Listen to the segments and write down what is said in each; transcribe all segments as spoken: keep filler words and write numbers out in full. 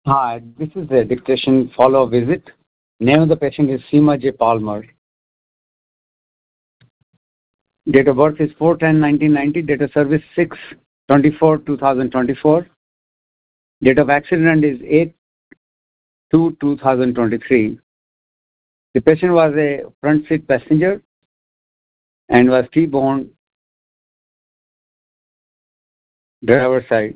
Hi, this is the dictation follow visit. Name of the patient is Seema J. Palmer. Date of birth is four ten nineteen ninety. Date of service six twenty-four two thousand twenty-four. Date of accident is eight two two thousand twenty-three. The patient was a front seat passenger and was T-boned driver side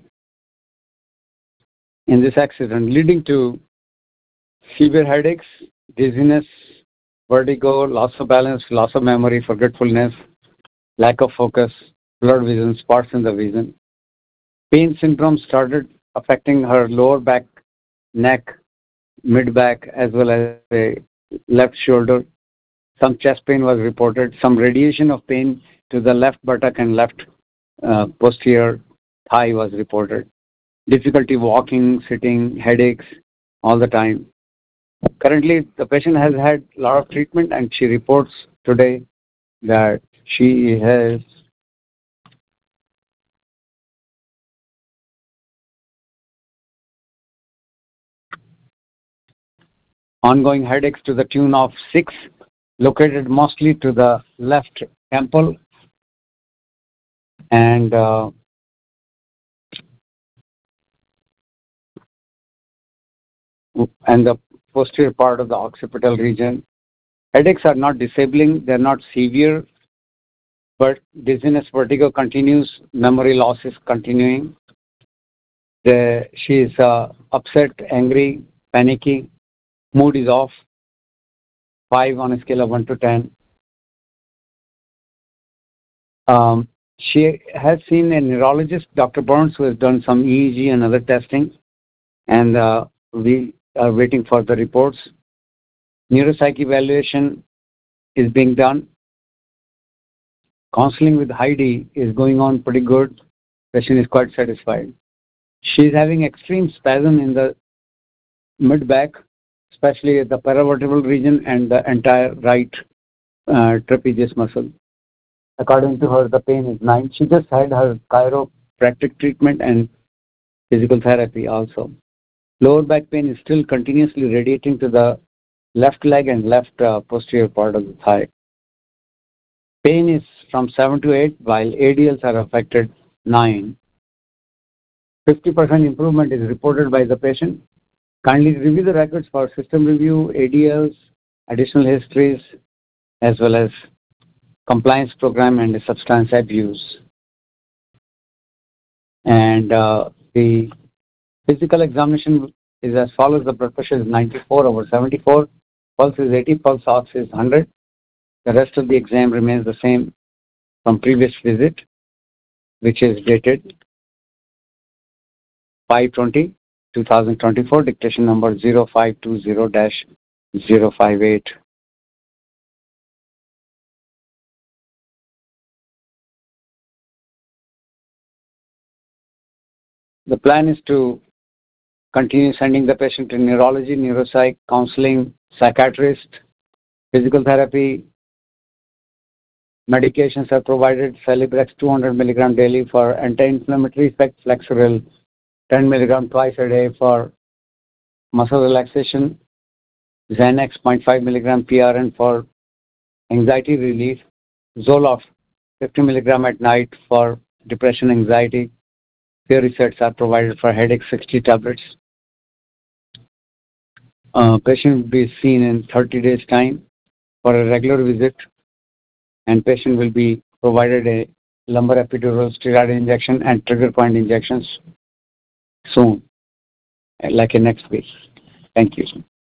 in this accident, leading to severe headaches, dizziness, vertigo, loss of balance, loss of memory, forgetfulness, lack of focus, blurred vision, spots in the vision. Pain syndrome started affecting her lower back, neck, mid-back, as well as the left shoulder. Some chest pain was reported. Some radiation of pain to the left buttock and left uh, posterior thigh was reported. Difficulty walking, sitting, headaches all the time. Currently, the patient has had a lot of treatment and she reports today that she has ongoing headaches to the tune of six, located mostly to the left temple and uh, and the posterior part of the occipital region. Headaches are not disabling, they're not severe, but dizziness, vertigo continues, memory loss is continuing. The, she is uh, upset, angry, panicky, mood is off, five on a scale of one to ten. Um, she has seen a neurologist, Doctor Burns, who has done some E E G and other testing, and uh, we are waiting for the reports. Neuropsych evaluation is being done. Counseling with Heidi is going on pretty good. Patient is quite satisfied. She is having extreme spasm in the mid-back, especially the paravertebral region and the entire right uh, trapezius muscle. According to her, the pain is nine. She just had her chiropractic treatment and physical therapy also. Lower back pain is still continuously radiating to the left leg and left uh, posterior part of the thigh. Pain is from seven to eight, while A D Ls are affected nine. fifty percent improvement is reported by the patient. Kindly review the records for system review, A D Ls, additional histories, as well as compliance program and substance abuse. And uh, the physical examination is as follows. The blood pressure is ninety-four over seventy-four, pulse is eighty, pulse ox is one hundred. The rest of the exam remains the same from previous visit, which is dated five twenty two thousand twenty-four, dictation number zero five two zero dash zero five eight. The plan is to continue sending the patient to neurology, neuropsych, counseling, psychiatrist, physical therapy. Medications are provided. Celebrex two hundred milligram daily for anti-inflammatory effect, Flexeril ten milligram twice a day for muscle relaxation, Xanax zero point five milligram P R N for anxiety relief, Zoloft fifty milligram at night for depression, anxiety. Theory sets are provided for headache, sixty tablets. Uh, patient will be seen in thirty days time for a regular visit, and patient will be provided a lumbar epidural steroid injection and trigger point injections soon, like in next week. Thank you.